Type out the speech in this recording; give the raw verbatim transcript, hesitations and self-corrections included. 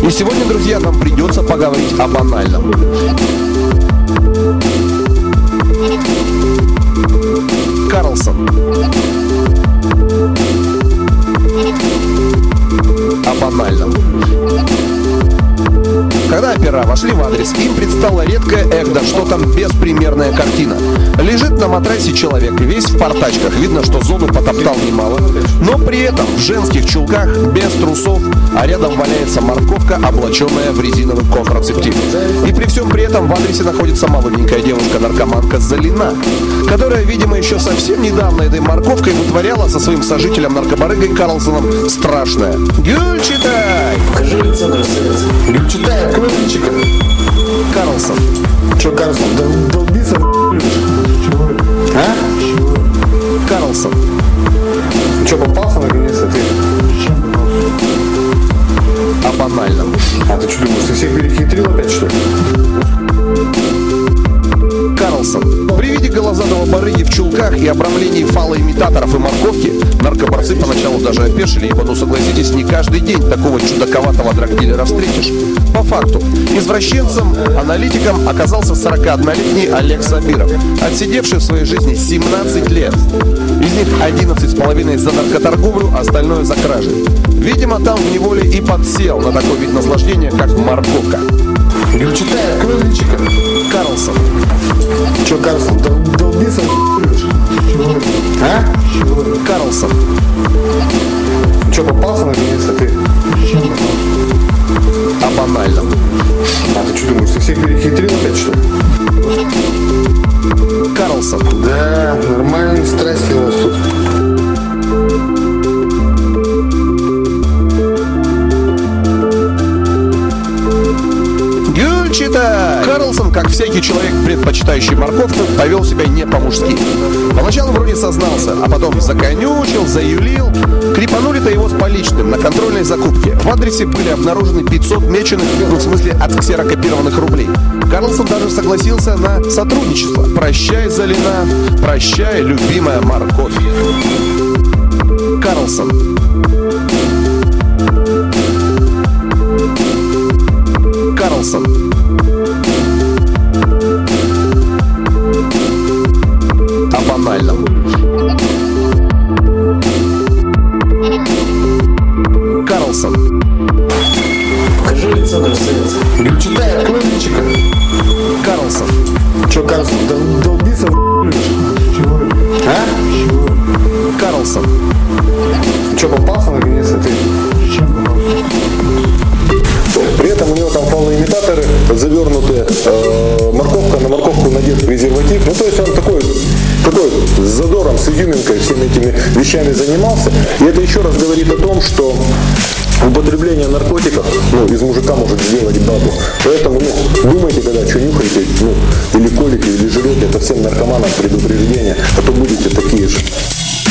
И сегодня, друзья, нам придется поговорить о банальном. Карлсон. О банальном. Когда опера вошли в адрес, им предстала редкая, эх, да что там, беспримерная картина. Лежит на матрасе человек, весь в портачках, видно, что зону потоптал немало, но при этом в женских чулках, без трусов, а рядом валяется морковка, облаченная в резиновый контрацептив. И при всем при этом в адресе находится молоденькая девушка-наркоманка Залина, которая, видимо, еще совсем недавно этой морковкой вытворяла со своим сожителем-наркобарыгой Карлсоном страшное. Гюль, читай! Покажи лицо, красавица. Гюль, читай, открой личико. Карлсон. Че, Карлсон, дол- долбиться, Чего? А? Чего? Карлсон. Че, попался наконец-то ты? О банальном. А ты что думаешь, ты всех перехитрил опять, что ли? Карлсон. При виде голозадого барыги в чулках и обрамлении фалоимитаторов и морковки наркоборцы поначалу даже опешили, ибо, ну согласитесь, не каждый день такого чудаковатого драгдилера встретишь. По факту, извращенцем, аналитиком оказался сорокаоднолетний Олег Сабиров, отсидевший в своей жизни семнадцать лет. Из них одиннадцать с половиной за наркоторговлю, остальное за кражи. Видимо, там в неволе и подсел на такой вид наслаждения, как морковка. Гюль, читай, открой личико. Карлсон. Че, Карлсон, дол- долбиться, Чего? А? Чего? Карлсон. Че, попался наконец-то ты? О банальном. А ты что думаешь, ты всех перехитрил опять, что ли? Карлсон. Да, нормальные страсти у нас тут. Читай! Карлсон, как всякий человек, предпочитающий морковку, повел себя не по-мужски. Поначалу вроде сознался, а потом законючил, заюлил. Крепанули-то его с поличным на контрольной закупке. В адресе были обнаружены пятьсот меченых, ну в смысле отксерокопированных рублей. Карлсон даже согласился на сотрудничество. Прощай, Залина, прощай, любимая морковь. Карлсон. Карлсон. О банальном. Карлсон. Покажи лицо, красавица. Гюль, читай, открой личико. Карлсон. Че, Карлсон, дол- долбиться, Чего? А? Чего? Карлсон. Че, попался наконец-то ты? При этом у него там фалоимитаторы завернутые, э, морковка на морковку надет презерватив. Ну, то есть он такой, такой с задором, с изюминкой всеми этими вещами занимался. И это еще раз говорит о том, что употребление наркотиков, ну, из мужика может сделать бабу. Поэтому, ну, думайте, когда что нюхаете, ну, или колите, или жрете, это всем наркоманам предупреждение, а то будете такие же.